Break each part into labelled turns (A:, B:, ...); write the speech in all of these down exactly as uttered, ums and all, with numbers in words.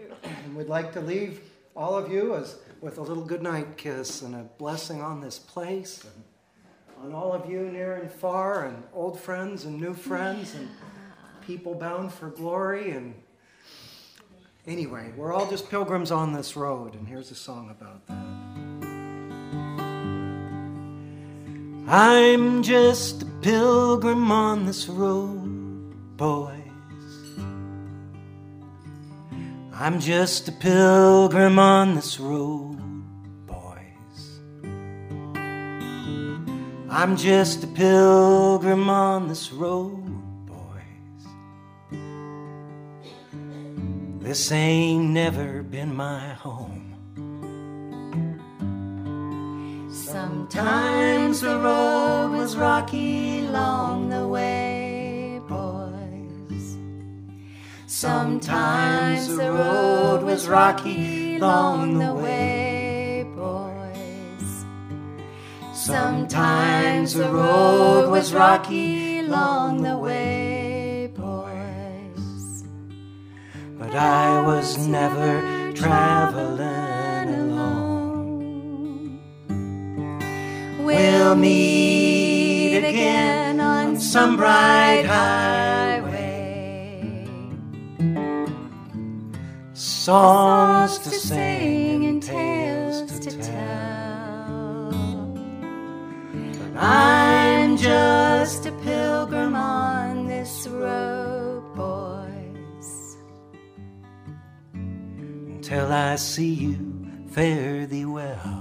A: And we'd like to leave all of you as with a little goodnight kiss and a blessing on this place, and on all of you near and far, and old friends and new friends, and people bound for glory. And anyway, we're all just pilgrims on this road, and here's a song about that. I'm just a pilgrim on this road, boys. I'm just a pilgrim on this road, boys. I'm just a pilgrim on this road, boys. This ain't never been my home. Sometimes the road was rocky along the way, boys. Sometimes the road was rocky along the way, boys. Sometimes the road was rocky along the way, boys. But I was never traveling alone. We'll meet again on some bright highway. Songs to sing and tales to tell. But I'm just a pilgrim on this road, boys. Until I see you, fare thee well.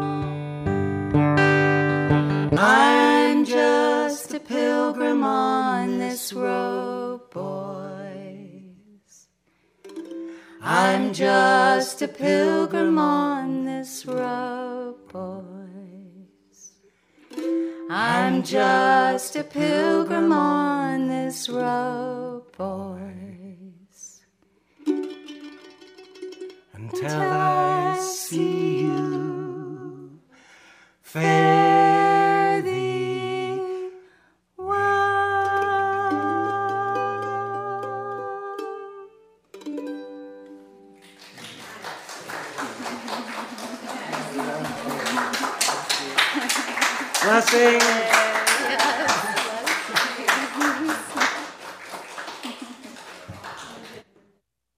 B: I'm just a pilgrim on this road, boys. I'm just a pilgrim on this road, boys. I'm just a pilgrim on this road, boys.
A: Until I see you, fare thee well. Blessings.